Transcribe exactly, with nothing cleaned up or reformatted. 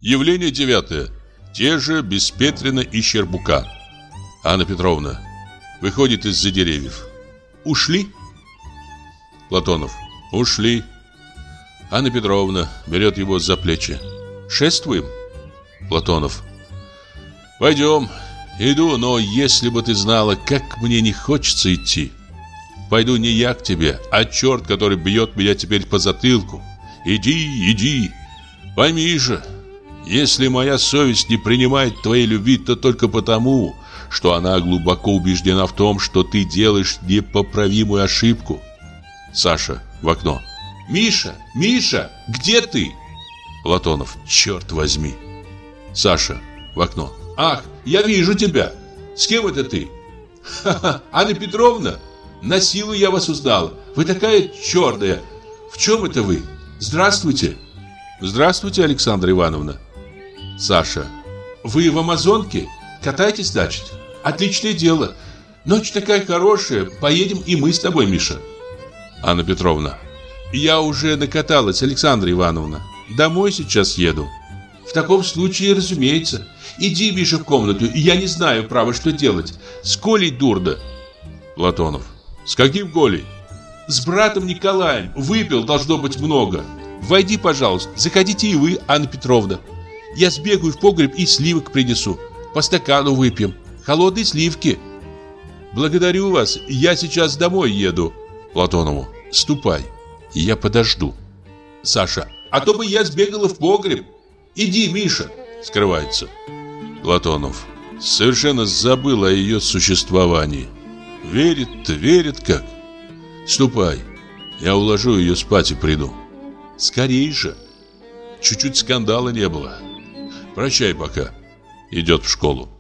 Явление девятое. Те же Беспетрина и Щербука. Анна Петровна выходит из-за деревьев. Ушли? Платонов. Ушли. Анна Петровна берет его за плечи. Шествуем? Платонов. Пойдем. Иду, но если бы ты знала, как мне не хочется идти. Пойду не я к тебе, а черт, который бьет меня теперь по затылку. Иди, иди. Пойми же, если моя совесть не принимает твоей любви, то только потому, что она глубоко убеждена в том, что ты делаешь непоправимую ошибку. Саша в окно. Миша, Миша, где ты? Платонов. Черт возьми. Саша в окно. Ах, я вижу тебя. С кем это ты? Ха-ха, Анна Петровна, на силу я вас узнала. Вы такая черная. В чем это вы? Здравствуйте. Здравствуйте, Александра Ивановна. Саша. Вы в Амазонке? Катаетесь, значит? Отличное дело. Ночь такая хорошая. Поедем и мы с тобой, Миша. Анна Петровна. Я уже накаталась, Александра Ивановна. Домой сейчас еду. В таком случае, разумеется. Иди, Миша, в комнату. Я не знаю, право, что делать. С Колей дурно. Платонов. С каким Колей? С братом Николаем. Выпил, должно быть, много. Войди, пожалуйста. Заходите и вы, Анна Петровна. Я сбегаю в погреб и сливок принесу. По стакану выпьем. Холодные сливки. Благодарю вас. Я сейчас домой еду. Платонову. Ступай. Я подожду. Саша. А то бы я сбегала в погреб. Иди, Миша. Скрывается. Платонов. Совершенно забыл о ее существовании. Верит, верит как. Ступай. Я уложу ее спать и приду. Скорей же. Чуть-чуть скандала не было. Прощай пока. Идет в школу.